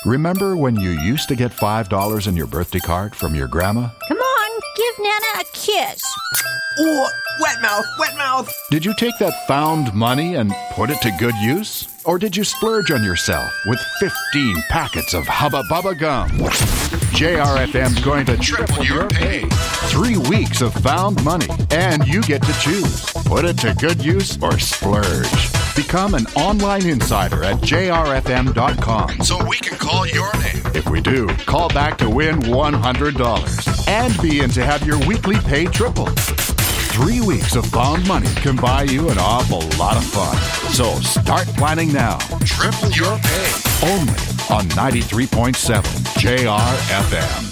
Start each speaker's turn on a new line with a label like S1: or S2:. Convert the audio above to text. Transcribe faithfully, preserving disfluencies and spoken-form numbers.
S1: Remember when you used to get five dollars in your birthday card from your grandma?
S2: Come on, give Nana a kiss.
S3: Ooh, wet mouth, wet mouth.
S1: Did you take that found money and put it to good use? Or did you splurge on yourself with fifteen packets of Hubba Bubba gum? J R F M's going to triple your pay. Three weeks of found money, and you get to choose. Put it to good use or splurge. Become an online insider at J R F M dot com so we can call your name. If we do, call back to win one hundred dollars and be in to have your weekly pay tripled. Three weeks of found money can buy you an awful lot of fun. So start planning now. Triple your pay. Only on ninety-three point seven J R F M.